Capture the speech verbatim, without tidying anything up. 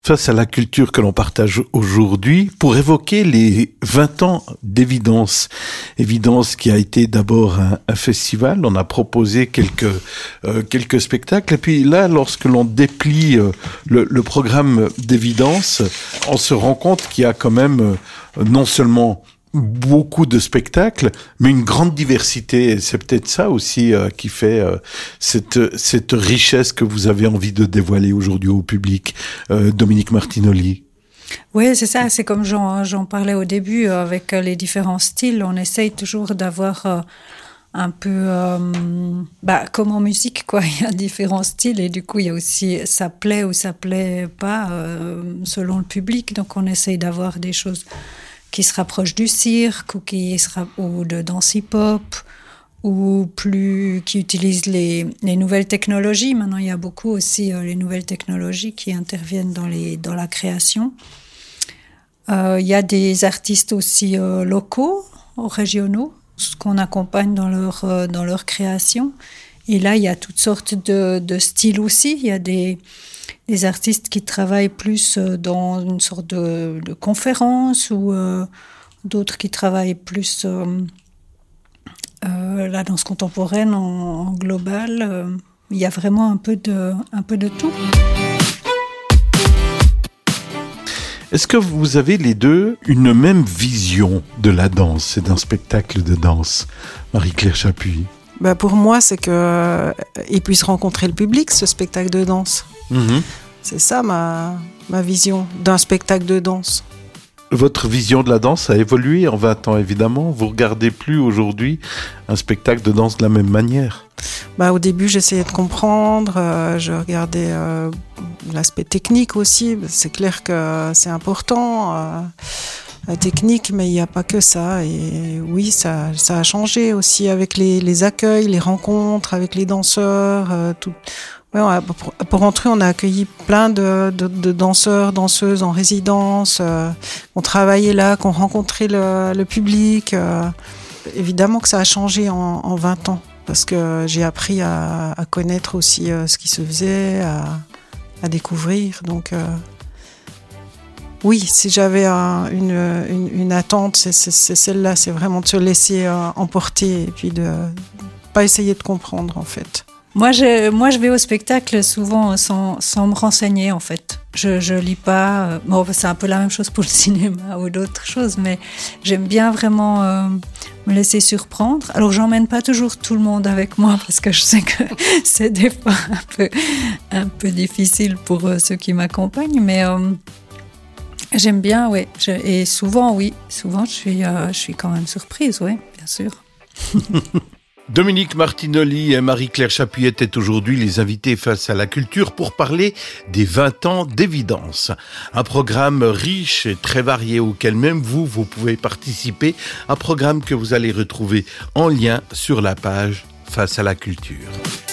Face à la culture que l'on partage aujourd'hui, pour évoquer les vingt ans d'Évidence. Évidence qui a été d'abord un, un festival, on a proposé quelques euh, quelques spectacles, et puis là, lorsque l'on déplie euh, le, le programme d'Évidence, on se rend compte qu'il y a quand même euh, non seulement beaucoup de spectacles, mais une grande diversité. C'est peut-être ça aussi euh, qui fait euh, cette cette richesse que vous avez envie de dévoiler aujourd'hui au public, euh, Dominique Martinoli. Oui, c'est ça. C'est comme j'en, j'en parlais au début, euh, avec les différents styles. On essaye toujours d'avoir euh, un peu, euh, bah, comme en musique, quoi. Il y a différents styles et du coup, il y a aussi ça plaît ou ça plaît pas euh, selon le public. Donc, on essaye d'avoir des choses qui se rapproche du cirque ou qui sera ou de danse hip-hop ou plus qui utilise les les nouvelles technologies. Maintenant, il y a beaucoup aussi euh, les nouvelles technologies qui interviennent dans les dans la création. Euh, il y a des artistes aussi euh, locaux, régionaux, qu'on accompagne dans leur euh, dans leur création. Et là, il y a toutes sortes de de styles aussi. Il y a des des artistes qui travaillent plus dans une sorte de, de conférence ou euh, d'autres qui travaillent plus euh, euh, la danse contemporaine en, en global. Euh, il y a vraiment un peu de, un peu de tout. Est-ce que vous avez les deux une même vision de la danse et d'un spectacle de danse, Marie-Claire Chapuis? Bah pour moi, c'est que il puisse rencontrer le public, ce spectacle de danse. Mmh. C'est ça ma, ma vision d'un spectacle de danse. Votre vision de la danse a évolué en vingt ans, évidemment. Vous ne regardez plus aujourd'hui un spectacle de danse de la même manière. Bah, au début, j'essayais de comprendre. Euh, je regardais euh, l'aspect technique aussi. C'est clair que c'est important. Euh, la technique, mais il n'y a pas que ça. Et oui, ça, ça a changé aussi avec les, les accueils, les rencontres avec les danseurs. Euh, tout. Ouais, a, pour, pour entrer, on a accueilli plein de, de, de danseurs, danseuses en résidence, euh, qui ont travaillé là, qui ont rencontré le, le public. Euh, évidemment que ça a changé en, en vingt ans, parce que j'ai appris à, à connaître aussi euh, ce qui se faisait, à, à découvrir. Donc, euh, oui, si j'avais un, une, une, une attente, c'est, c'est, c'est celle-là, c'est vraiment de se laisser euh, emporter et puis de ne pas essayer de comprendre, en fait. Moi je, moi, je vais au spectacle souvent sans, sans me renseigner, en fait. Je, je lis pas. Bon, c'est un peu la même chose pour le cinéma ou d'autres choses, mais j'aime bien vraiment euh, me laisser surprendre. Alors, j'emmène pas toujours tout le monde avec moi parce que je sais que c'est des fois un peu, un peu difficile pour euh, ceux qui m'accompagnent, mais euh, j'aime bien, oui. Je, et souvent, oui, souvent, je suis, euh, je suis quand même surprise, oui, bien sûr. Dominique Martinoli et Marie-Claire Chapuis étaient aujourd'hui les invités face à la culture pour parler des vingt ans d'Évidence. Un programme riche et très varié auquel même vous, vous pouvez participer. Un programme que vous allez retrouver en lien sur la page Face à la culture.